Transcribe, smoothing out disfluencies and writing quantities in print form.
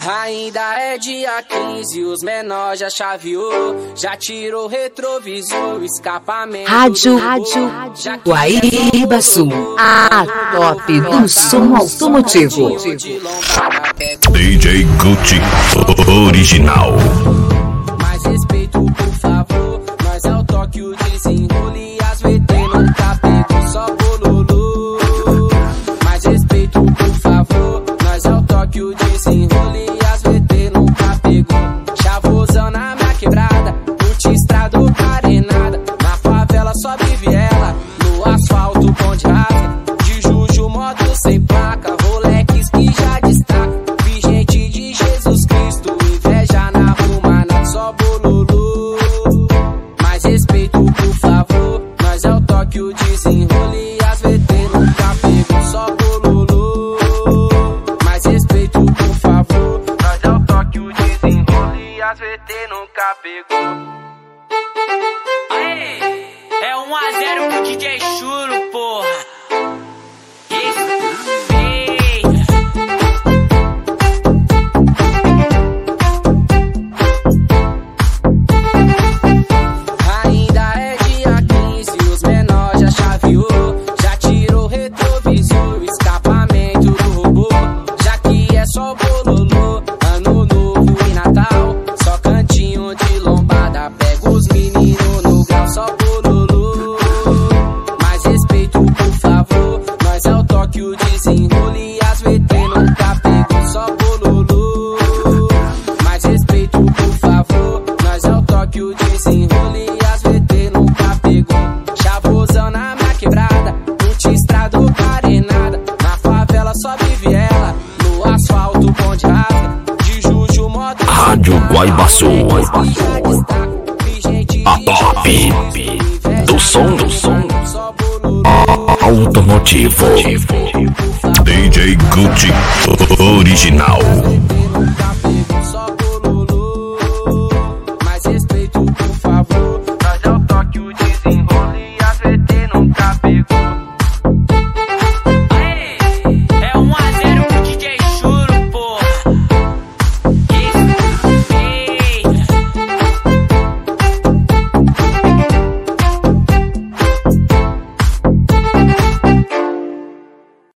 Ainda é dia 15, os menores já chaveou, já tirou retrovisor, escapamento. Rádio Guaíba Sul, a top do som automotivo. DJ Gucci original. Mais respeito, por favor, nós é o toque, o desenrole e as VT nunca pego, só bololô. Mais respeito, por favor, nós é o toque, o desenrole e as VT nunca pegou. Chavosão na minha quebrada, multistrado, arenada, na favela só vive ela, no asfalto bonde rasga, de Juju, moto sem placa, Rolex que já destaca, vi gente de Jesus Cristo, inveja na rumana, só bololô. Mais respeito, por favor, nós é o toque, o desenrole e as VT nunca pegou, só bololô. Mais respeito, por favor, nós é o toque, o desenrole e as VT nunca pegou. Aê, é 1-0 pro DJ Chulo, porra. Ainda é dia 15, os menores já chaveou, já tirou retrovisor, escapamento do robô, já que é só bololô, ano novo e Natal, só cantinho de lombada, pega os meninos no grau, só bololô. Mais respeito, por favor, nós é o toque, o desenrole e as VT nunca pegou, só bololô. Mais respeito, por favor, nós é o toque, o desenrole e as VT nunca pegou. Chavosão na minha quebrada, multistrado, arenada, na favela só vive ela, no asfalto bonde rasga, de Juju, moto. Rádio Guaíba Sul, a top do som automotivo. DJ Gucci original.